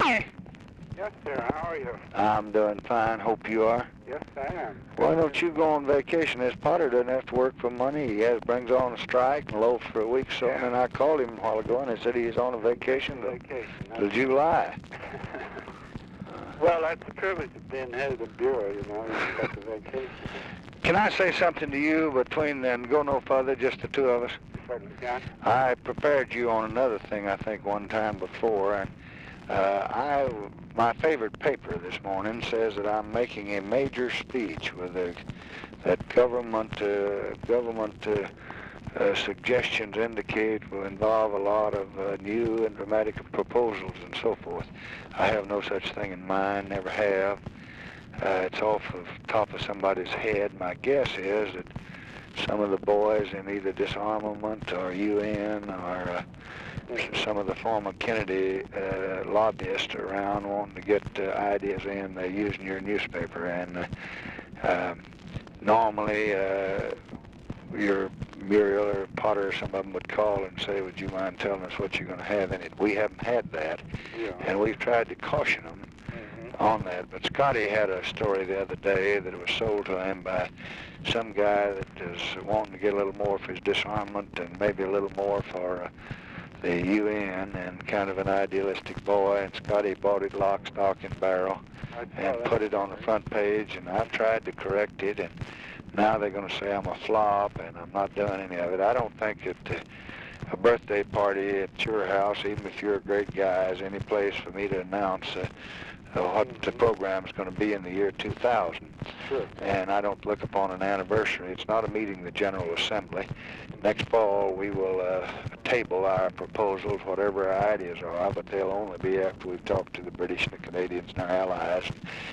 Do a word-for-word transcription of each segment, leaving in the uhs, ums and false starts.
Yes, sir. How are you? I'm doing fine. Hope you are. Yes, I am. Why don't you go on vacation? This Potter doesn't have to work for money. He has brings on a strike and loafs for a week or so. Yeah. And I called him a while ago, and he said he's on a vacation till, Vacation. till July. Well, that's the privilege of being head of the bureau, you know. You've got the vacation. Can I say something to you between and go no further, just the two of us? Certainly can. I prepared you on another thing, I think, one time before, and uh, I, my favorite paper this morning says that I'm making a major speech with a, that government uh, government uh, uh, suggestions indicate will involve a lot of uh, new and dramatic proposals and so forth. I have no such thing in mind, never have. Uh, it's off the top of somebody's head. My guess is that some of the boys in either disarmament or U N or uh, some of the former Kennedy uh, lobbyists around wanting to get uh, ideas in, they're using your newspaper. And uh, um, normally uh, your Muriel or Potter or some of them would call and say, would you mind telling us what you're going to have in it? We haven't had that, Yeah. and we've tried to caution them on that. But Scotty had a story the other day that was sold to him by some guy that is wanting to get a little more for his disarmament and maybe a little more for uh, the U N, and kind of an idealistic boy. And Scotty bought it lock, stock, and barrel and put it on the front page, and I've tried to correct it, and now they're going to say I'm a flop and I'm not doing any of it. I don't think that uh, a birthday party at your house, even if you're a great guy, is any place for me to announce uh, Uh, what the program is going to be in the year two thousand. Sure. And I don't look upon an anniversary. It's not a meeting of the General Assembly. Next fall we will uh, table our proposals, whatever our ideas are, but they'll only be after we've talked to the British and the Canadians and our allies.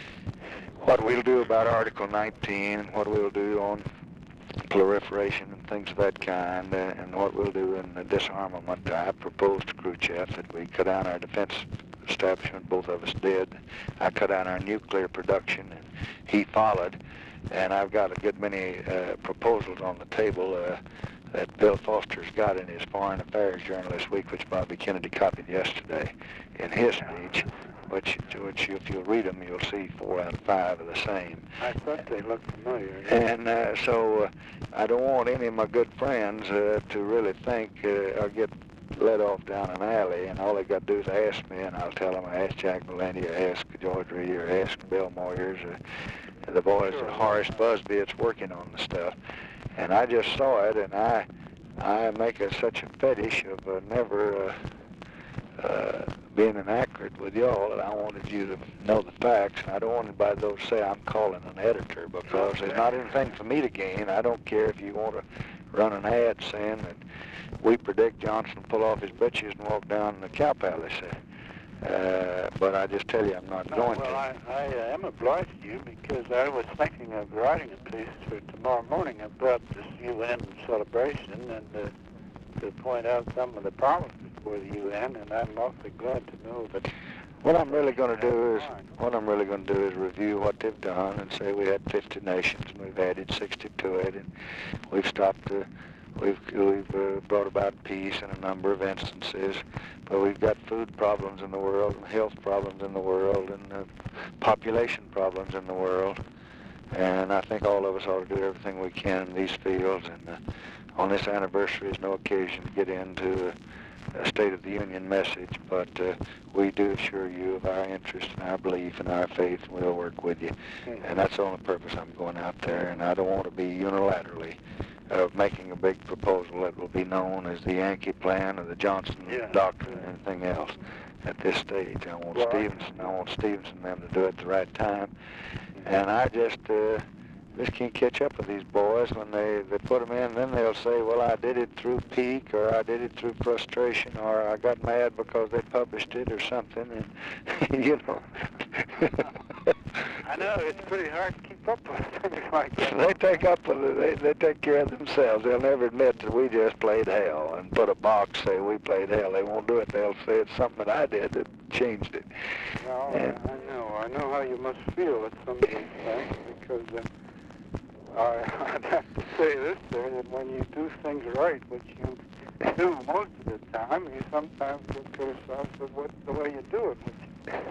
What we'll do about Article nineteen, what we'll do on proliferation and things of that kind, uh, and what we'll do in the disarmament. I proposed to Khrushchev that we cut down our defense establishment. Both of us did. I cut down our nuclear production, and he followed. And I've got a good many uh, proposals on the table uh, that Bill Foster's got in his Foreign Affairs Journal this week, which Bobby Kennedy copied yesterday in his speech, which, which if you'll read them, you'll see four out of five are the same. I thought they looked familiar. And uh, so uh, I don't want any of my good friends uh, to really think uh, or get led off down an alley, and all they got to do is ask me, and I'll tell them I asked Jack Valenti, I asked George Reed, or I asked Bill Moyers, or the boys at Horace Busby that's working on the stuff. And I just saw it, and I I make a, such a fetish of uh, never uh, uh, being inaccurate with y'all, and I wanted you to know the facts. And I don't want anybody to say I'm calling an editor, because there's not anything for me to gain. I don't care if you want to run an ad saying that we predict Johnson will pull off his britches and walk down the cow palace. Uh, but I just tell you, I'm not no, going well, to. I, I uh, am obliged to you, because I was thinking of writing a piece for tomorrow morning about this U N celebration, and uh, to point out some of the problems for the U N, and I'm awfully glad to know that. What I'm really going to do is, what I'm really going to do is review what they've done and say we had fifty nations and we've added sixty to it, and we've stopped the. We've, we've uh, brought about peace in a number of instances, but we've got food problems in the world, and health problems in the world, and uh, population problems in the world. And I think all of us ought to do everything we can in these fields. And uh, on this anniversary is no occasion to get into a, a State of the Union message, but uh, we do assure you of our interest and our belief and our faith, and we'll work with you. And that's the only purpose I'm going out there, and I don't want to be unilaterally of making a big proposal that will be known as the Yankee Plan or the Johnson Yeah. Doctrine or anything else at this stage. I want Right. Stevenson, I want Stevenson and them to do it at the right time. And I just uh, just can't catch up with these boys when they, they put them in, then they'll say, well, I did it through pique, or I did it through frustration, or I got mad because they published it or something, and, you know. I know, it's pretty hard to keep up with things like that. They take up with it, they, they take care of themselves. They'll never admit that we just played hell and put a box, say we played hell. They won't do it. They'll say it's something that I did that changed it. Well, And, I know. I know how you must feel at some of these things, because uh, I, I'd have to say this, sir, that when you do things right, which you do most of the time, you sometimes get criticized for what, the way you do it, which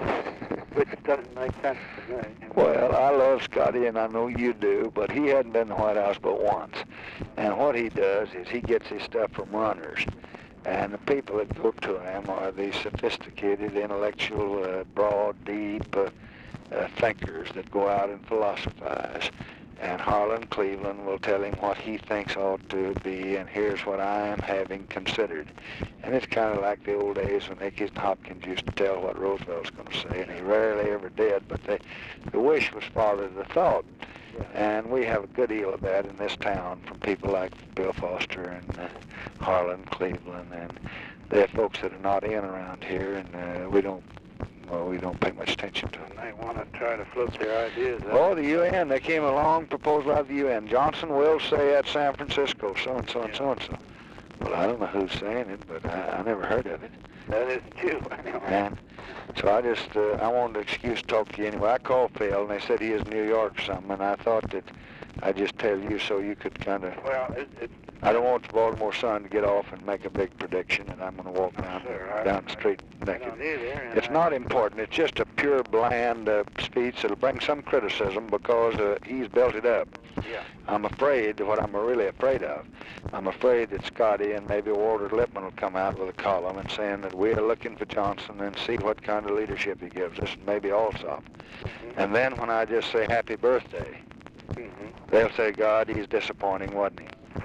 which doesn't make sense to me. Well, I love Scotty, and I know you do, but he hadn't been in the White House but once. And what he does is he gets his stuff from runners. And the people that go to him are these sophisticated, intellectual, uh, broad, deep uh, uh, thinkers that go out and philosophize. And Harlan Cleveland will tell him what he thinks ought to be, and here's what I am having considered. And it's kind of like the old days when Ickes and Hopkins used to tell what Roosevelt's going to say, and he rarely ever did, but they, the wish was father the thought. Yeah. And we have a good deal of that in this town from people like Bill Foster and uh, Harlan Cleveland, and they're folks that are not in around here, and uh, we don't Well, we don't pay much attention to them. They want to try to float their ideas out. Oh, the U N, they came along, proposed out of the U N. Johnson will say at San Francisco, so-and-so and so-and-so. Well, I don't know who's saying it, but I, I never heard of it. That isn't you, anyway. And so I just, uh, I wanted an excuse to talk to you anyway. I called Phil, and they said he is in New York or something, and I thought that I'd just tell you so you could kind of... Well, it, it, I don't want the Baltimore Sun to get off and make a big prediction, and I'm going to walk down, sure, down the street I naked. don't either, It's I, not important. It's just a pure, bland uh, speech that'll bring some criticism because uh, he's built it up. Yeah. I'm afraid, what I'm really afraid of, I'm afraid that Scotty and maybe Walter Lippmann will come out with a column and saying that we are looking for Johnson and see what kind of leadership he gives us, and maybe Alsop. Mm-hmm. And then when I just say happy birthday, mm-hmm. they'll say, God, he's disappointing, wasn't he?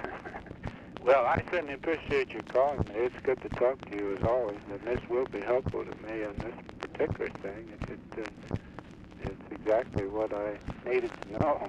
Well, I certainly appreciate you calling me. It's good to talk to you as always, and this will be helpful to me on this particular thing. It, it, uh, it's exactly what I needed to know.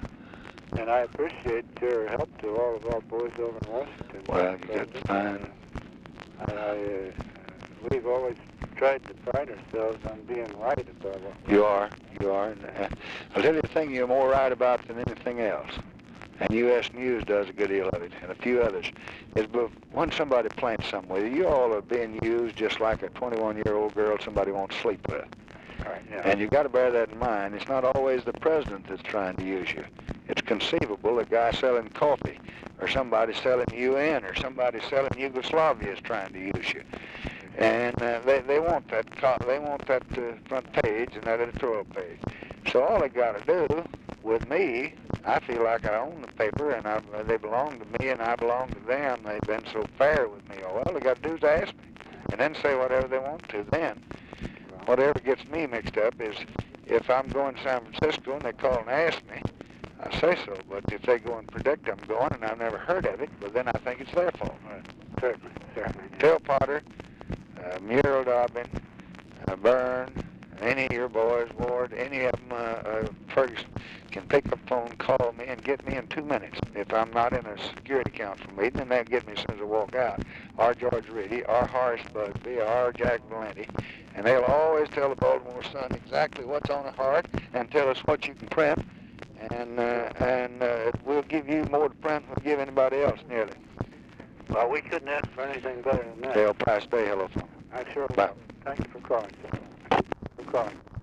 And I appreciate your help to all of our boys over in Washington. Well, you got fine. I, I, uh, we've always tried to pride ourselves on being right about what we You are, you are. And, uh, I'll tell you the thing you're more right about than anything else. And U S News does a good deal of it, and a few others, is when somebody plants something with you, you all are being used just like a twenty-one-year-old girl somebody won't sleep with. Right, yeah. And you've got to bear that in mind. It's not always the president that's trying to use you. It's conceivable a guy selling coffee, or somebody selling U N, or somebody selling Yugoslavia is trying to use you. And uh, they, they want that co they want that uh, front page and that editorial page. So all they got to do with me, I feel like I own the paper, and I, they belong to me, and I belong to them. They've been so fair with me. All they got to do is ask me, and then say whatever they want to. Then, whatever gets me mixed up is if I'm going to San Francisco and they call and ask me, I say so. But if they go and predict I'm going and I've never heard of it, well, then I think it's their fault. Right. Certainly, certainly. Phil Potter, uh, Muriel Dobbin, uh, Byrne, any of your boys, Ward, any of them, uh, uh, Ferguson, can pick up the phone, call me, and get me in two minutes. If I'm not in a security council meeting, and they'll get me as soon as I walk out. Or George Reedy, or Horace Busby, or Jack Valenti. And they'll always tell the Baltimore Sun exactly what's on the heart, and tell us what you can print. And uh, and uh, we'll give you more to print than we'll give anybody else, nearly. Well, we couldn't ask for anything better than that. Dale Price, stay hello for me. I sure will. Bye. Thank you for calling, sir. For calling.